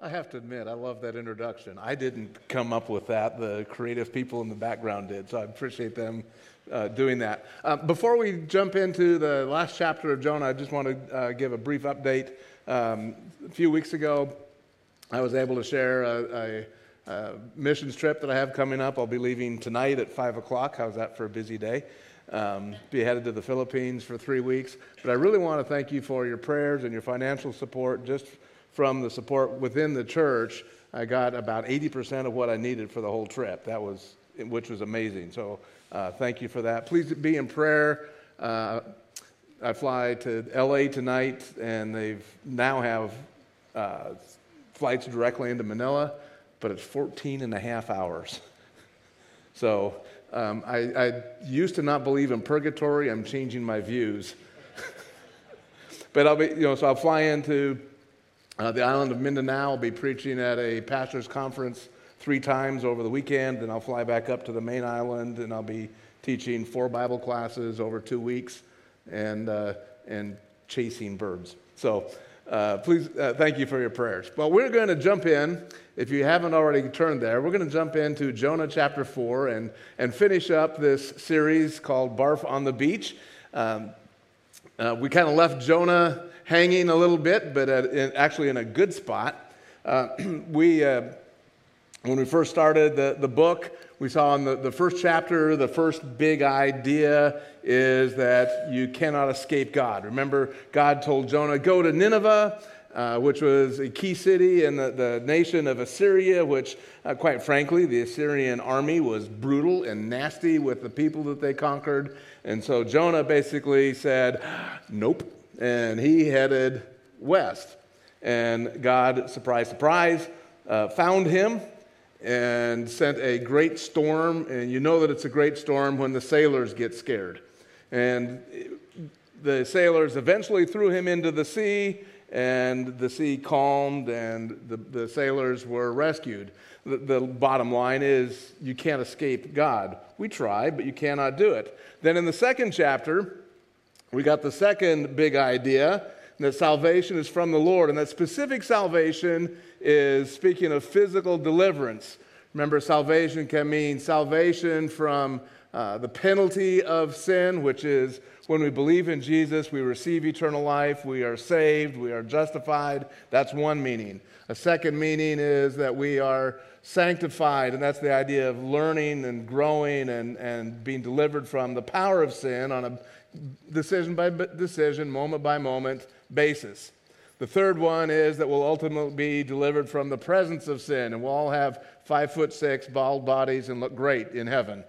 I have to admit, I love that introduction. I didn't come up with that. The creative people in the background did, so I appreciate them doing that. Before we jump into the last chapter of Jonah, I just want to give a brief update. A few weeks ago, I was able to share a missions trip that I have coming up. I'll be leaving tonight at 5 o'clock. How's that for a busy day? Be headed to the Philippines for 3 weeks. But I really want to thank you for your prayers and your financial support. Just from the support within the church, I got about 80% of what I needed for the whole trip. Which was amazing. So thank you for that. Please be in prayer. I fly to LA tonight, and they now have flights directly into Manila, but it's 14 and a half hours. So I used to not believe in purgatory. I'm changing my views. But I'll fly into the island of Mindanao. I'll be preaching at a pastor's conference 3 times over the weekend, and I'll fly back up to the main island, and I'll be teaching 4 Bible classes over 2 weeks, and chasing birds. So please, thank you for your prayers. Well, we're going to jump in. If you haven't already turned there, we're going to jump into Jonah chapter 4 and finish up this series called Barf on the Beach. We kind of left Jonah hanging a little bit, but actually in a good spot. When we first started the book, we saw in the first chapter, the first big idea is that you cannot escape God. Remember, God told Jonah, go to Nineveh, which was a key city in the nation of Assyria, which, quite frankly, the Assyrian army was brutal and nasty with the people that they conquered. And so Jonah basically said, nope. And he headed west. And God, surprise, surprise, found him and sent a great storm. And you know that it's a great storm when the sailors get scared. And the sailors eventually threw him into the sea, and the sea calmed, and the sailors were rescued. The bottom line is you can't escape God. We try, but you cannot do it. Then in the second chapter, we got the second big idea, that salvation is from the Lord, and that specific salvation is speaking of physical deliverance. Remember, salvation can mean salvation from the penalty of sin, which is when we believe in Jesus, we receive eternal life, we are saved, we are justified. That's one meaning. A second meaning is that we are sanctified, and that's the idea of learning and growing and being delivered from the power of sin on a decision by decision, moment by moment basis. The third one is that we'll ultimately be delivered from the presence of sin, and we'll all have 5'6" bald bodies and look great in heaven.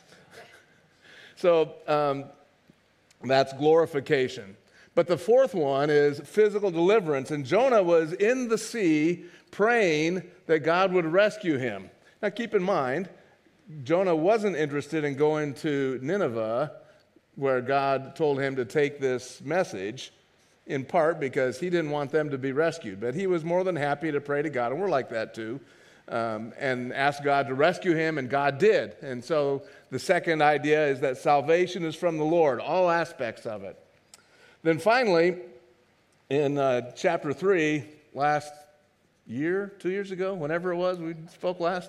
So that's glorification. But the fourth one is physical deliverance, and Jonah was in the sea praying that God would rescue him. Now keep in mind, Jonah wasn't interested in going to Nineveh, where God told him to take this message, in part because he didn't want them to be rescued. But he was more than happy to pray to God, and we're like that too, and ask God to rescue him, and God did. And so the second idea is that salvation is from the Lord, all aspects of it. Then finally, in chapter 3, last year, 2 years ago, whenever it was we spoke last,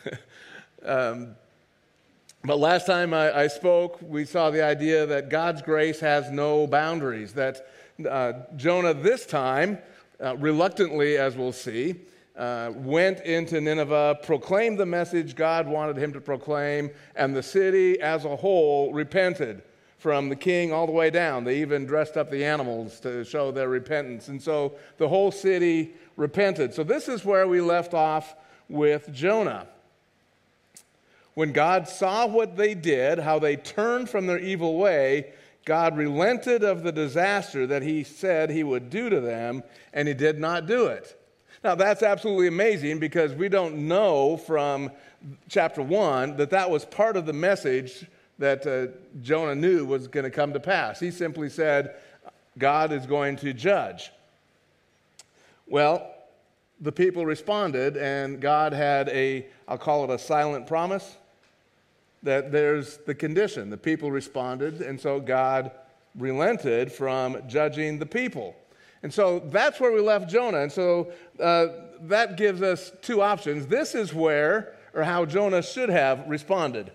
but last time I spoke, we saw the idea that God's grace has no boundaries, that Jonah this time, reluctantly as we'll see, went into Nineveh, proclaimed the message God wanted him to proclaim, and the city as a whole repented, from the king all the way down. They even dressed up the animals to show their repentance. And so the whole city repented. So this is where we left off with Jonah. When God saw what they did, how they turned from their evil way, God relented of the disaster that he said he would do to them, and he did not do it. Now, that's absolutely amazing, because we don't know from chapter 1 that was part of the message that Jonah knew was going to come to pass. He simply said, God is going to judge. Well, the people responded, and God had I'll call it a silent promise, that there's the condition. The people responded, and so God relented from judging the people. And so that's where we left Jonah. And so that gives us two options. This is where, or how Jonah should have responded.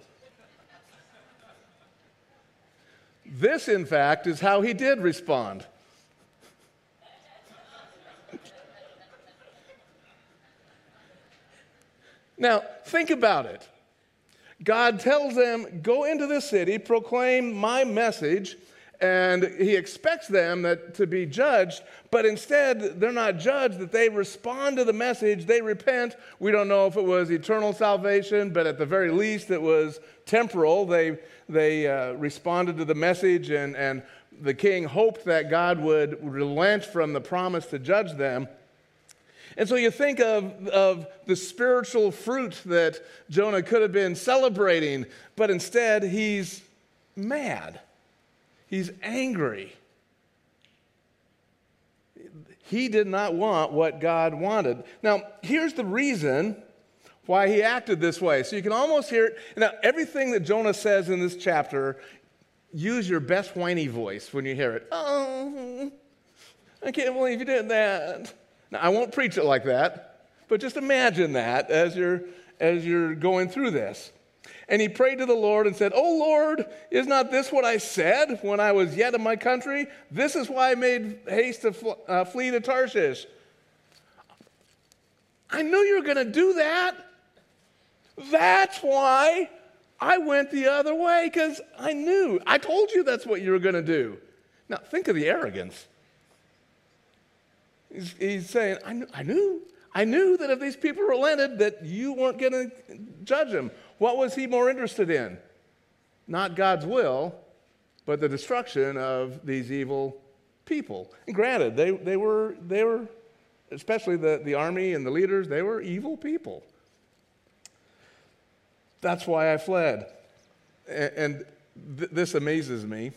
This, in fact, is how he did respond. Now, think about it. God tells them, go into the city, proclaim my message, and he expects them to be judged, but instead they're not judged, that they respond to the message, they repent. We don't know if it was eternal salvation, but at the very least it was temporal. They responded to the message, and the king hoped that God would relent from the promise to judge them. And so you think of the spiritual fruit that Jonah could have been celebrating, but instead he's mad. He's angry. He did not want what God wanted. Now, here's the reason why he acted this way. So you can almost hear it. Now, everything that Jonah says in this chapter, use your best whiny voice when you hear it. Oh, I can't believe you did that. Now, I won't preach it like that, but just imagine that as you're going through this. And he prayed to the Lord and said, "Oh Lord, is not this what I said when I was yet in my country? This is why I made haste to flee to Tarshish." I knew you were going to do that. That's why I went the other way, because I knew. I told you that's what you were going to do. Now, think of the arrogance. He's saying, I knew that if these people relented, that you weren't going to judge them. What was he more interested in? Not God's will, but the destruction of these evil people. And granted, they were especially the army and the leaders, they were evil people. That's why I fled. And this amazes me,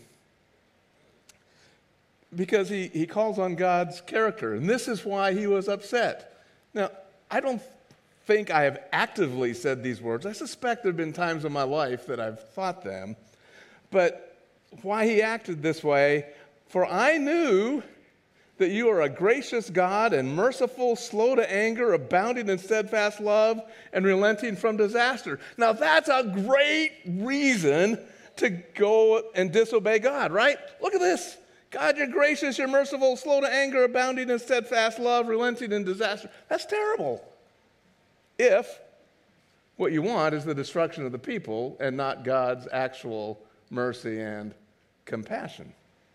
because he calls on God's character, and this is why he was upset. Now, I don't think I have actively said these words. I suspect there have been times in my life that I've thought them. But why he acted this way: for I knew that you are a gracious God and merciful, slow to anger, abounding in steadfast love, and relenting from disaster. Now that's a great reason to go and disobey God, right? Look at this. God, you're gracious, you're merciful, slow to anger, abounding in steadfast love, relenting in disaster. That's terrible. If what you want is the destruction of the people and not God's actual mercy and compassion.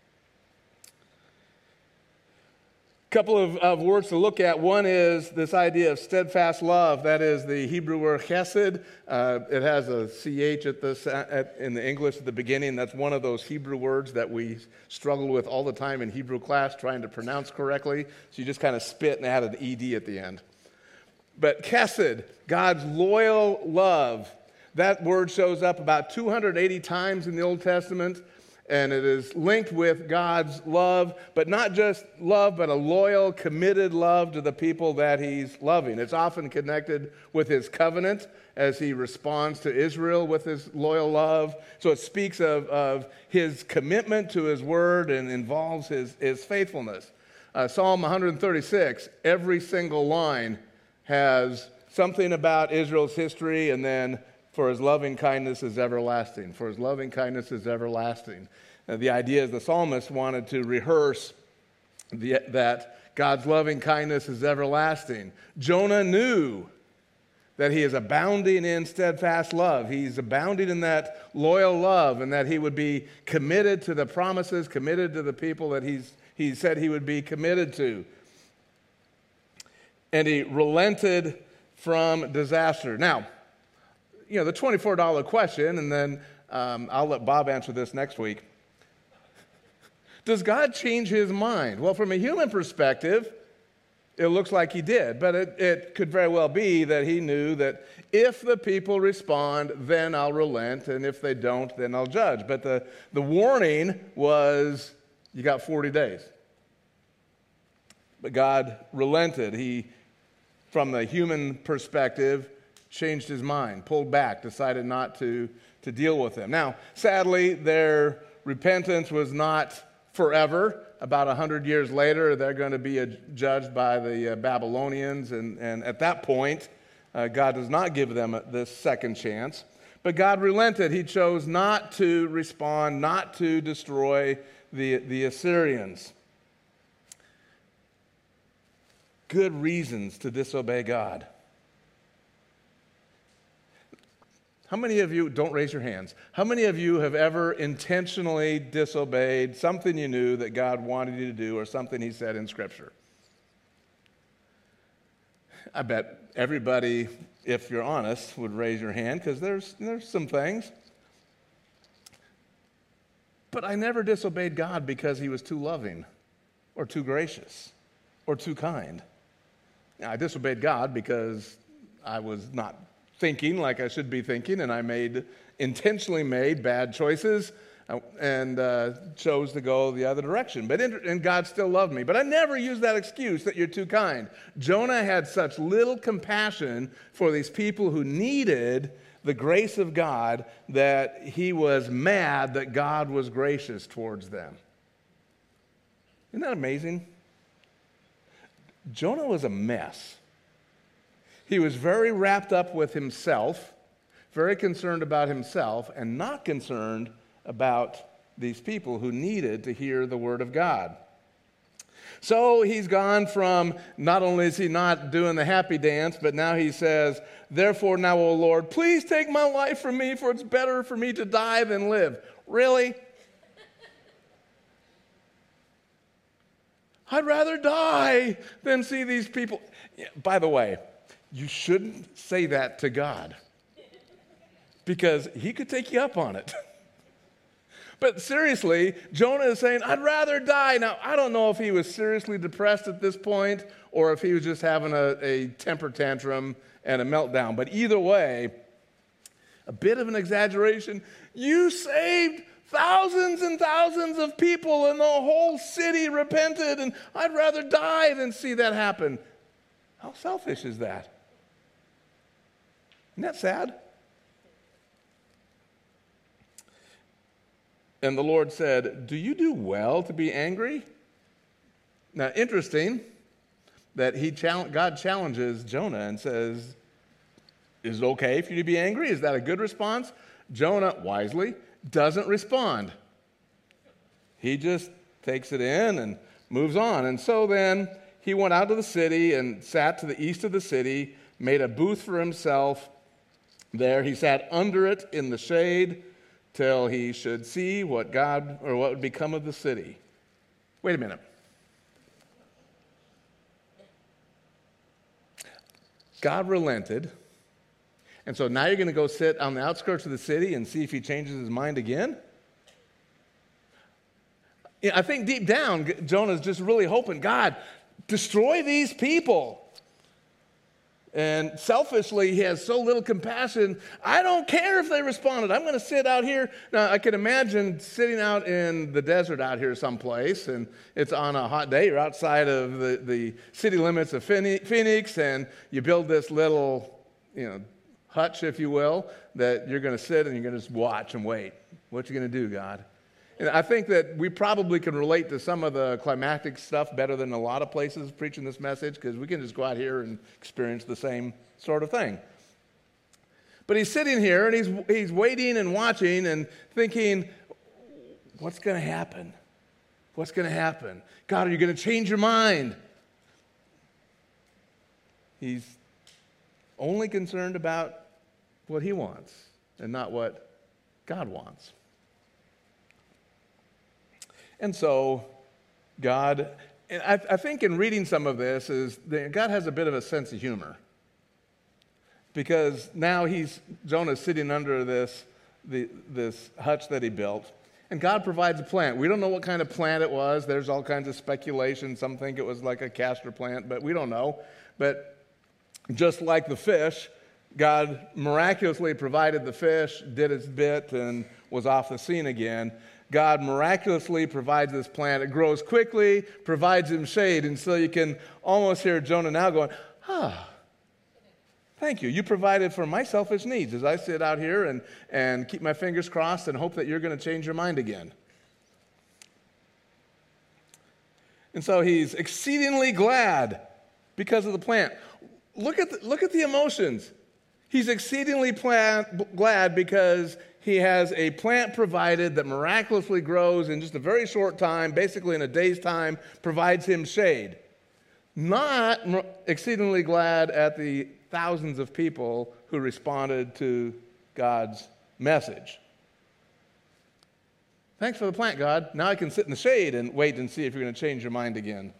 A couple of words to look at. One is this idea of steadfast love. That is the Hebrew word chesed. It has a ch in the English at the beginning. That's one of those Hebrew words that we struggle with all the time in Hebrew class, trying to pronounce correctly. So you just kind of spit and add an ed at the end. But chesed, God's loyal love, that word shows up about 280 times in the Old Testament, and it is linked with God's love, but not just love, but a loyal, committed love to the people that he's loving. It's often connected with his covenant as he responds to Israel with his loyal love. So it speaks of his commitment to his word and involves his faithfulness. Psalm 136, every single line has something about Israel's history, and then for his loving kindness is everlasting. For his loving kindness is everlasting. The idea is the psalmist wanted to rehearse that God's loving kindness is everlasting. Jonah knew that he is abounding in steadfast love. He's abounding in that loyal love, and that he would be committed to the promises, committed to the people that he said he would be committed to. And he relented from disaster. Now, the $24 question, and then I'll let Bob answer this next week. Does God change his mind? Well, from a human perspective, it looks like he did, but it could very well be that he knew that if the people respond, then I'll relent, and if they don't, then I'll judge. But the warning was, you got 40 days. But God relented. He, from the human perspective, changed his mind, pulled back, decided not to deal with them. Now, sadly, their repentance was not forever. about 100 years later, they're going to be judged by the Babylonians. And at that point, God does not give them this second chance. But God relented. He chose not to respond, not to destroy the Assyrians. Good reasons to disobey God. How many of you, don't raise your hands, how many of you have ever intentionally disobeyed something you knew that God wanted you to do or something he said in Scripture? I bet everybody, if you're honest, would raise your hand because there's some things. But I never disobeyed God because he was too loving or too gracious or too kind. I disobeyed God because I was not thinking like I should be thinking, and I intentionally made bad choices and chose to go the other direction. And God still loved me. But I never used that excuse that you're too kind. Jonah had such little compassion for these people who needed the grace of God that he was mad that God was gracious towards them. Isn't that amazing? Jonah was a mess. He was very wrapped up with himself, very concerned about himself, and not concerned about these people who needed to hear the word of God. So he's gone from, not only is he not doing the happy dance, but now he says, "Therefore now, O Lord, please take my life from me, for it's better for me to die than live." Really? I'd rather die than see these people. By the way, you shouldn't say that to God because he could take you up on it. But seriously, Jonah is saying, I'd rather die. Now, I don't know if he was seriously depressed at this point or if he was just having a temper tantrum and a meltdown. But either way, a bit of an exaggeration. You saved thousands and thousands of people and the whole city repented, and I'd rather die than see that happen. How selfish is that? Isn't that sad? And the Lord said, "Do you do well to be angry?" Now, interesting that God challenges Jonah and says, "Is it okay for you to be angry? Is that a good response?" Jonah, wisely, doesn't respond. He just takes it in and moves on. And so then he went out to the city and sat to the east of the city, made a booth for himself. There he sat under it in the shade till he should see what would become of the city. Wait a minute. God relented. And so now you're going to go sit on the outskirts of the city and see if he changes his mind again? I think deep down, Jonah's just really hoping, God, destroy these people. And selfishly, he has so little compassion. I don't care if they responded. I'm going to sit out here. Now, I can imagine sitting out in the desert out here someplace, and it's on a hot day. You're outside of the city limits of Phoenix, and you build this little, hutch, if you will, that you're going to sit and you're going to just watch and wait. What you going to do, God? And I think that we probably can relate to some of the climactic stuff better than a lot of places preaching this message, because we can just go out here and experience the same sort of thing. But he's sitting here and he's waiting and watching and thinking, what's going to happen? What's going to happen? God, are you going to change your mind? He's only concerned about what he wants and not what God wants. And so God, and I think in reading some of this, is that God has a bit of a sense of humor. Because now Jonah's sitting under this hutch that he built, and God provides a plant. We don't know what kind of plant it was. There's all kinds of speculation. Some think it was like a castor plant, but we don't know. But just like the fish, God miraculously provided the fish, did its bit, and was off the scene again. God miraculously provides this plant. It grows quickly, provides him shade, and so you can almost hear Jonah now going, thank you. You provided for my selfish needs as I sit out here and keep my fingers crossed and hope that you're going to change your mind again. And so he's exceedingly glad because of the plant. Look at the emotions. He's exceedingly glad because he has a plant provided that miraculously grows in just a very short time, basically in a day's time, provides him shade. Not exceedingly glad at the thousands of people who responded to God's message. Thanks for the plant, God. Now I can sit in the shade and wait and see if you're going to change your mind again.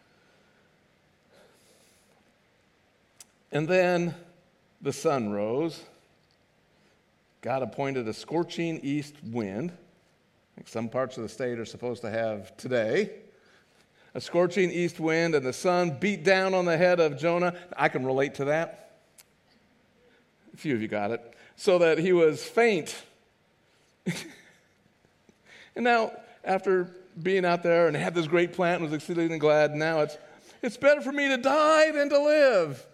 And then the sun rose. God appointed a scorching east wind, like some parts of the state are supposed to have today. A scorching east wind, and the sun beat down on the head of Jonah. I can relate to that. A few of you got it. So that he was faint. And now, after being out there and had this great plant and was exceedingly glad, now it's better for me to die than to live.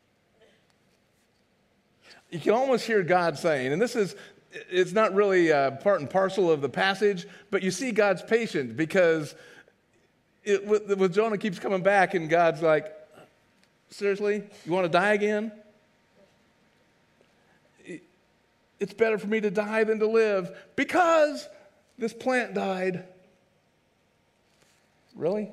You can almost hear God saying, and it's not really part and parcel of the passage, but you see God's patient because with Jonah keeps coming back and God's like, seriously, you want to die again? It's better for me to die than to live because this plant died. Really?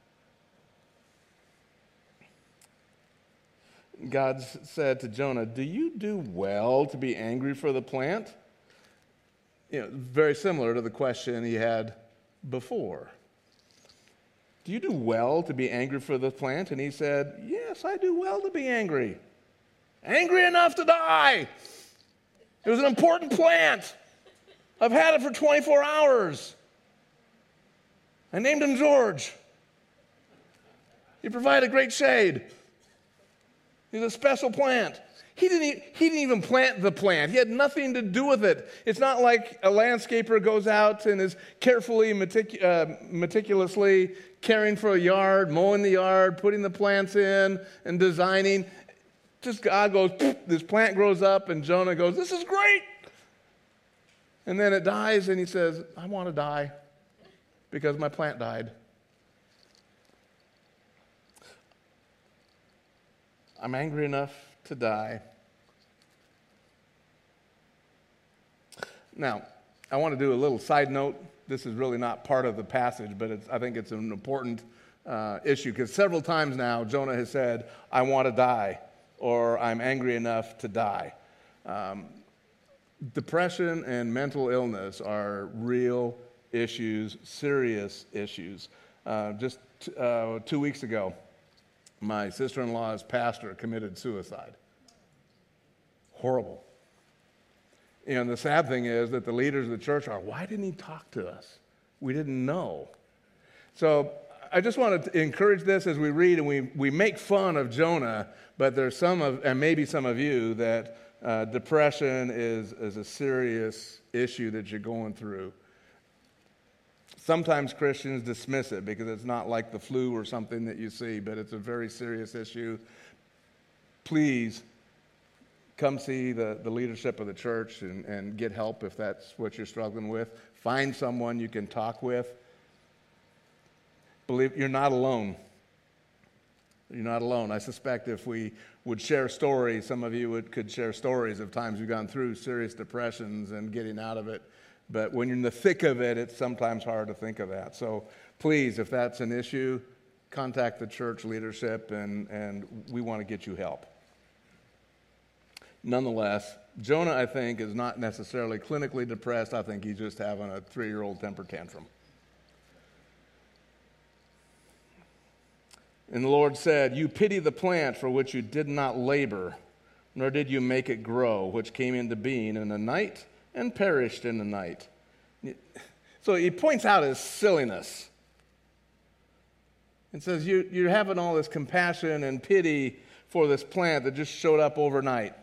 God said to Jonah, do you do well to be angry for the plant? Very similar to the question he had before. Do you do well to be angry for the plant? And he said, yes, I do well to be angry. Angry enough to die. It was an important plant. I've had it for 24 hours. I named him George. He provided great shade. He's a special plant. He didn't even plant the plant. He had nothing to do with it. It's not like a landscaper goes out and is carefully, meticulously caring for a yard, mowing the yard, putting the plants in, and designing. Just God goes, this plant grows up, and Jonah goes, this is great. And then it dies, and he says, I want to die because my plant died. I'm angry enough to die. Now, I want to do a little side note. This is really not part of the passage, but I think it's an important issue because several times now Jonah has said, I want to die, or I'm angry enough to die. Depression and mental illness are real issues, serious issues. Just 2 weeks ago, my sister-in-law's pastor committed suicide. Horrible. And the sad thing is that the leaders of the church are, why didn't he talk to us? We didn't know. So I just wanted to encourage this as we read, and we make fun of Jonah, but there's and maybe some of you, that depression is a serious issue that you're going through. Sometimes Christians dismiss it because it's not like the flu or something that you see, but it's a very serious issue. Please come see the leadership of the church and get help if that's what you're struggling with. Find someone you can talk with. Believe you're not alone. You're not alone. I suspect if we would share stories, some of you could share stories of times you've gone through serious depressions and getting out of it. But when you're in the thick of it, it's sometimes hard to think of that. So please, if that's an issue, contact the church leadership, and we want to get you help. Nonetheless, Jonah, I think, is not necessarily clinically depressed. I think he's just having a 3-year-old temper tantrum. And the Lord said, you pity the plant for which you did not labor, nor did you make it grow, which came into being in the night and perished in the night. So he points out his silliness. It says, you're having all this compassion and pity for this plant that just showed up overnight.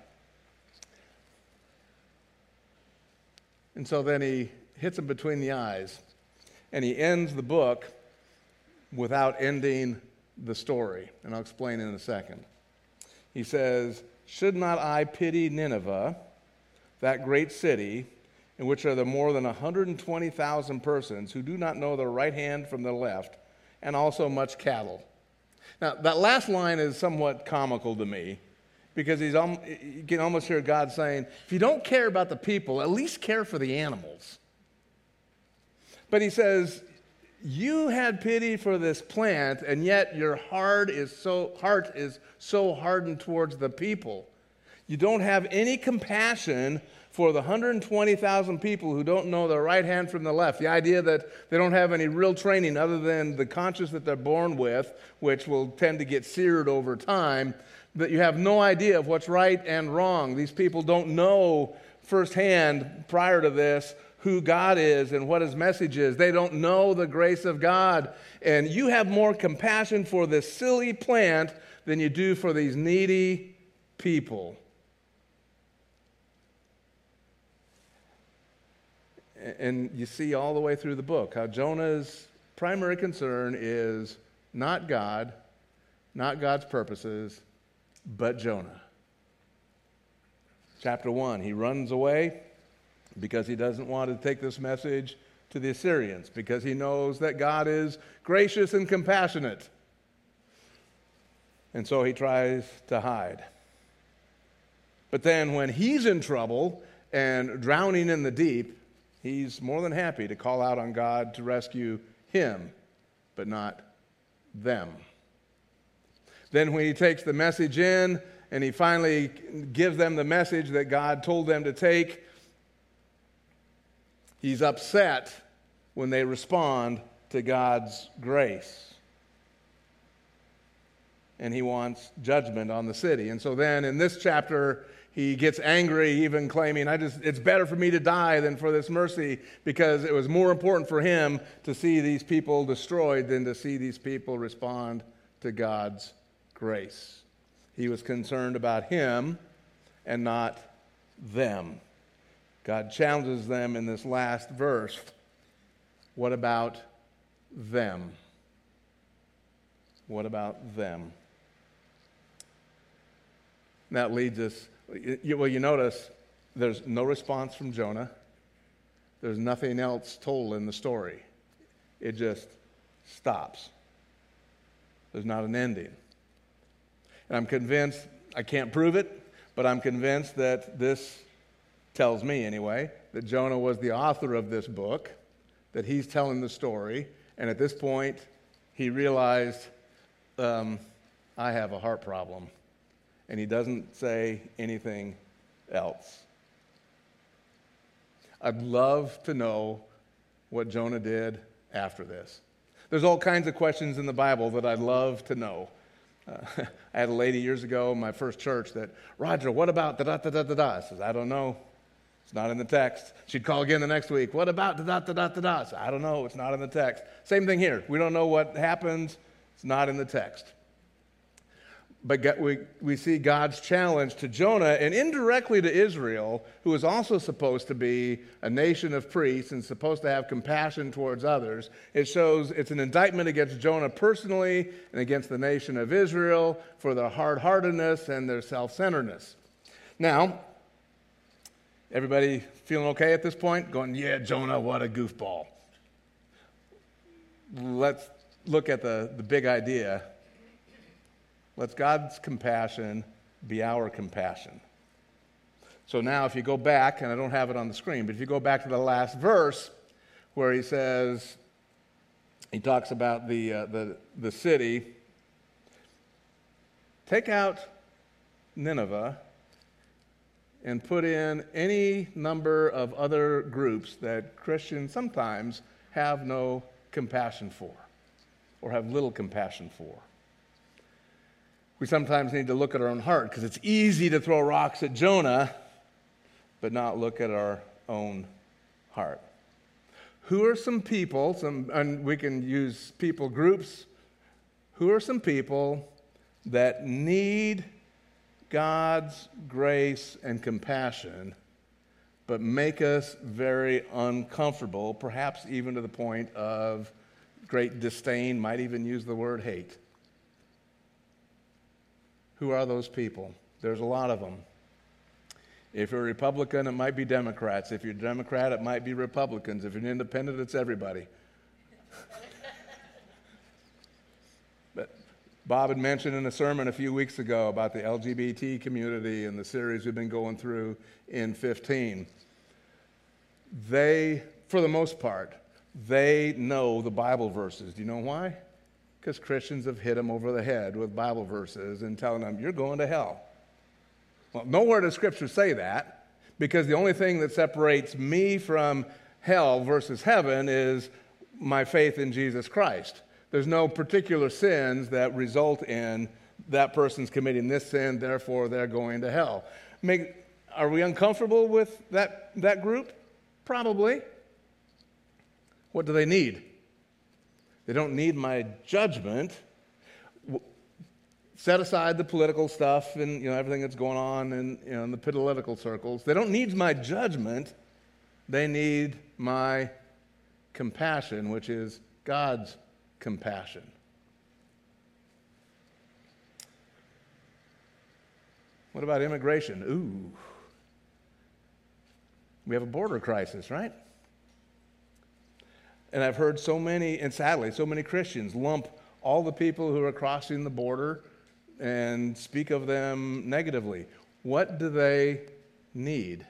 And so then he hits him between the eyes, and he ends the book without ending the story. And I'll explain in a second. He says, should not I pity Nineveh, that great city, in which are the more than 120,000 persons who do not know their right hand from the left, and also much cattle. Now, that last line is somewhat comical to me because you can almost hear God saying, if you don't care about the people, at least care for the animals. But he says, you had pity for this plant, and yet your heart is so hardened towards the people. You don't have any compassion for the 120,000 people who don't know the right hand from the left. The idea that they don't have any real training other than the conscience that they're born with, which will tend to get seared over time, that you have no idea of what's right and wrong. These people don't know firsthand prior to this who God is and what his message is. They don't know the grace of God. And you have more compassion for this silly plant than you do for these needy people. And you see all the way through the book how Jonah's primary concern is not God, not God's purposes, but Jonah. Chapter 1, he runs away because he doesn't want to take this message to the Assyrians, because he knows that God is gracious and compassionate. And so he tries to hide. But then when he's in trouble and drowning in the deep, he's more than happy to call out on God to rescue him, but not them. Then when he takes the message in and he finally gives them the message that God told them to take, he's upset when they respond to God's grace. And he wants judgment on the city. And so then in this chapter, he gets angry, even claiming, it's better for me to die than for this mercy, because it was more important for him to see these people destroyed than to see these people respond to God's grace. He was concerned about him and not them. God challenges them in this last verse. What about them? What about them? That leads us, you notice there's no response from Jonah. There's nothing else told in the story. It just stops. There's not an ending. And I'm convinced, I can't prove it, but I'm convinced that this tells me anyway, that Jonah was the author of this book, that he's telling the story, and at this point, he realized, I have a heart problem. And he doesn't say anything else. I'd love to know what Jonah did after this. There's all kinds of questions in the Bible that I'd love to know. I had a lady years ago in my first church that, Roger, what about da-da-da-da-da-da? I says, I don't know. It's not in the text. She'd call again the next week. What about da-da-da-da-da-da? I said, I don't know. It's not in the text. Same thing here. We don't know what happens. It's not in the text. But we see God's challenge to Jonah and indirectly to Israel, who is also supposed to be a nation of priests and supposed to have compassion towards others. It shows it's an indictment against Jonah personally and against the nation of Israel for their hard-heartedness and their self-centeredness. Now, everybody feeling okay at this point? Going, yeah, Jonah, what a goofball. Let's look at the big idea. Let God's compassion be our compassion. So now if you go back, and I don't have it on the screen, but if you go back to the last verse where he says, he talks about the city, take out Nineveh and put in any number of other groups that Christians sometimes have no compassion for or have little compassion for. We sometimes need to look at our own heart because it's easy to throw rocks at Jonah, but not look at our own heart. Who are some people, and we can use people groups, who are some people that need God's grace and compassion, but make us very uncomfortable, perhaps even to the point of great disdain, might even use the word hate? Who are those people? There's a lot of them. If you're a Republican, it might be Democrats. If you're a Democrat, it might be Republicans. If you're an independent, it's everybody. Bob had mentioned in a sermon a few weeks ago about the LGBT community and the series we've been going through in 15. They, for the most part, they know the Bible verses. Do you know why? Because Christians have hit them over the head with Bible verses and telling them, you're going to hell. Well, nowhere does Scripture say that, because the only thing that separates me from hell versus heaven is my faith in Jesus Christ. There's no particular sins that result in that person's committing this sin, therefore they're going to hell. Are we uncomfortable with that group? Probably. What do they need? They don't need my judgment. Set aside the political stuff and everything that's going on in the political circles. They don't need my judgment. They need my compassion, which is God's compassion. What about immigration? Ooh. We have a border crisis, right? And I've heard so many, and sadly, so many Christians lump all the people who are crossing the border and speak of them negatively. What do they need?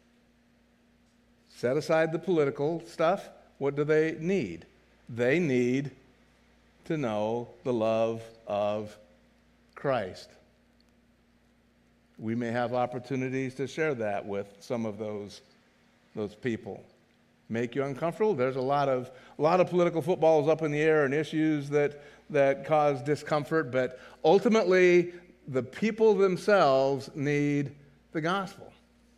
Set aside the political stuff. What do they need? They need to know the love of Christ. We may have opportunities to share that with some of those people. Make you uncomfortable? There's a lot of political footballs up in the air and issues that cause discomfort, but ultimately the people themselves need the gospel.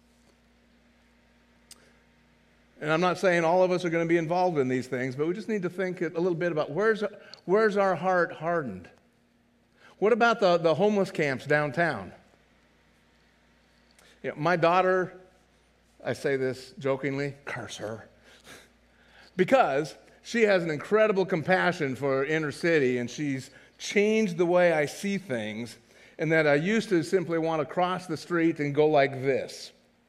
And I'm not saying all of us are going to be involved in these things, but we just need to think a little bit about where's our heart hardened? What about the homeless camps downtown? My daughter, I say this jokingly, curse her, because she has an incredible compassion for inner city, and she's changed the way I see things, and that I used to simply want to cross the street and go like this.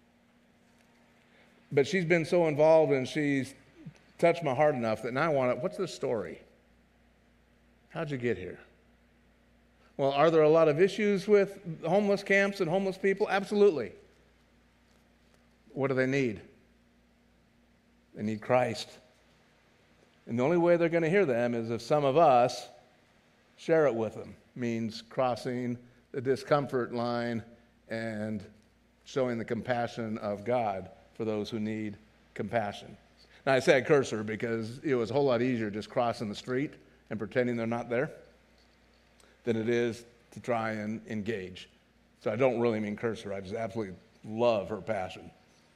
But she's been so involved and she's touched my heart enough that now I want to, what's the story? How'd you get here? Well, are there a lot of issues with homeless camps and homeless people? Absolutely. What do they need? They need Christ. And the only way they're going to hear them is if some of us share it with them. Means crossing the discomfort line and showing the compassion of God for those who need compassion. Now, I say I curse her because it was a whole lot easier just crossing the street and pretending they're not there than it is to try and engage. So I don't really mean curse her. I just absolutely love her passion.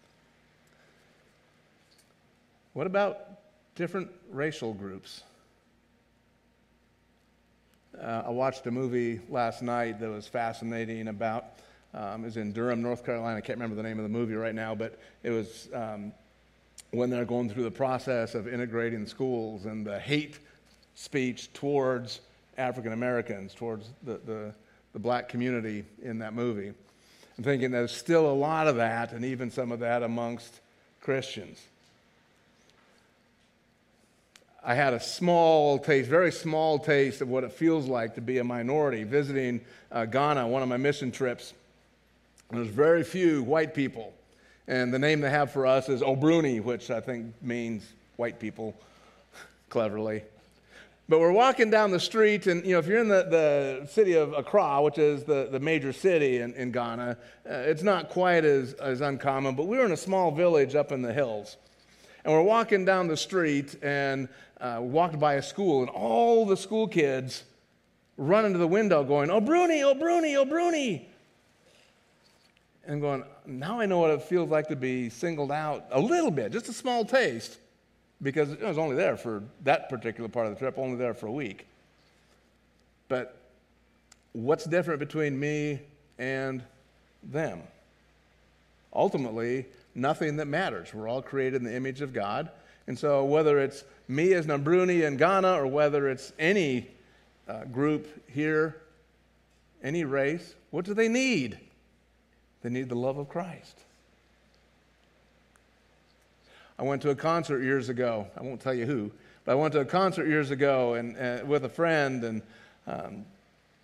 What about different racial groups? I watched a movie last night that was fascinating about, it was in Durham, North Carolina. I can't remember the name of the movie right now, but it was when they're going through the process of integrating schools and the hate speech towards African Americans, towards the black community in that movie. I'm thinking there's still a lot of that, and even some of that amongst Christians. I had a small taste, very small taste of what it feels like to be a minority, visiting Ghana, one of my mission trips. And there's very few white people. And the name they have for us is Obruni, which I think means white people, cleverly. But we're walking down the street, and if you're in the city of Accra, which is the major city in Ghana, it's not quite as uncommon, but we were in a small village up in the hills. And we're walking down the street, and walked by a school, and all the school kids run into the window going, "Obruni, Obruni, Obruni." And going, now I know what it feels like to be singled out a little bit, just a small taste, because I was only there for that particular part of the trip, only there for a week. But what's different between me and them? Ultimately, nothing that matters. We're all created in the image of God. And so whether it's me as an Obruni in Ghana or whether it's any group here, any race, what do they need? They need the love of Christ. I went to a concert years ago. I won't tell you who, but I went to a concert years ago and with a friend, and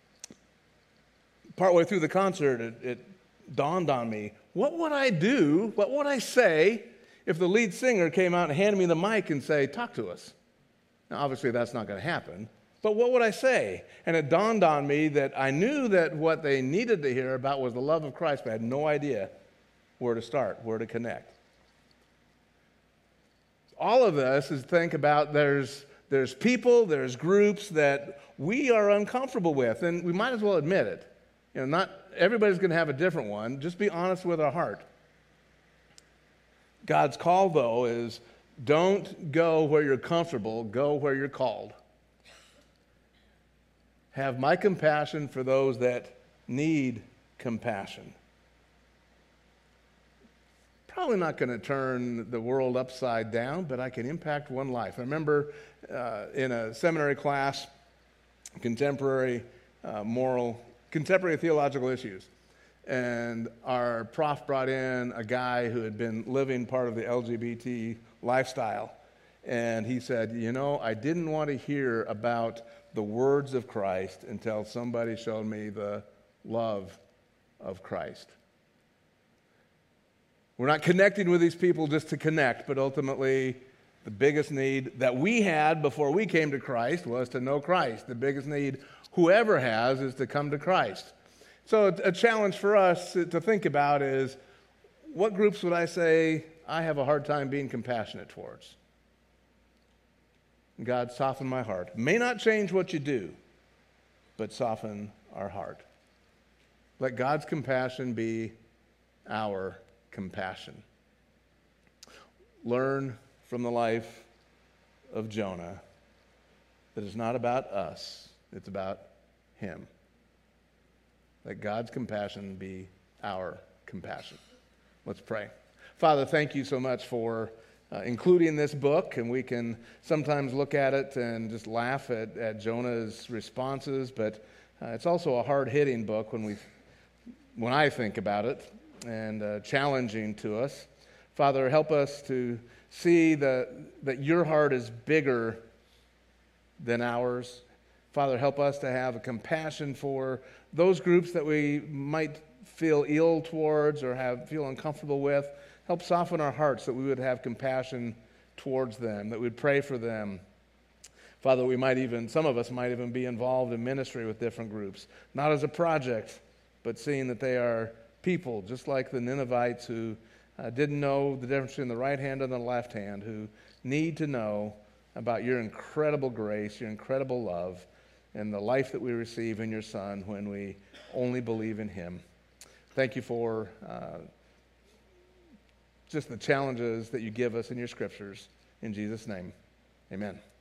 partway through the concert, it dawned on me, what would I do, what would I say if the lead singer came out and handed me the mic and say, talk to us? Now, obviously, that's not going to happen, but what would I say? And it dawned on me that I knew that what they needed to hear about was the love of Christ, but I had no idea where to start, where to connect. All of us is think about there's people, there's groups that we are uncomfortable with, and we might as well admit it. Not everybody's going to have a different one. Just be honest with our heart. God's call, though, is don't go where you're comfortable, go where you're called. Have my compassion for those that need compassion. Probably not going to turn the world upside down, but I can impact one life. I remember in a seminary class, contemporary theological issues, and our prof brought in a guy who had been living part of the LGBT lifestyle, and he said, I didn't want to hear about the words of Christ until somebody showed me the love of Christ. We're not connecting with these people just to connect, but ultimately the biggest need that we had before we came to Christ was to know Christ. The biggest need whoever has is to come to Christ. So a challenge for us to think about is, what groups would I say I have a hard time being compassionate towards? God, soften my heart. May not change what you do, but soften our heart. Let God's compassion be our compassion. Learn from the life of Jonah that it's not about us, it's about him. Let God's compassion be our compassion. Let's pray. Father, thank you so much for including this book, and we can sometimes look at it and just laugh at Jonah's responses, but it's also a hard-hitting book when I think about it, and challenging to us. Father, help us to see that your heart is bigger than ours. Father, help us to have a compassion for those groups that we might feel ill towards or feel uncomfortable with. Help soften our hearts that we would have compassion towards them, that we'd pray for them. Father, some of us might even be involved in ministry with different groups, not as a project, but seeing that they are people, just like the Ninevites who didn't know the difference between the right hand and the left hand, who need to know about your incredible grace, your incredible love, and the life that we receive in your Son when we only believe in him. Thank you for just the challenges that you give us in your scriptures. In Jesus' name, amen.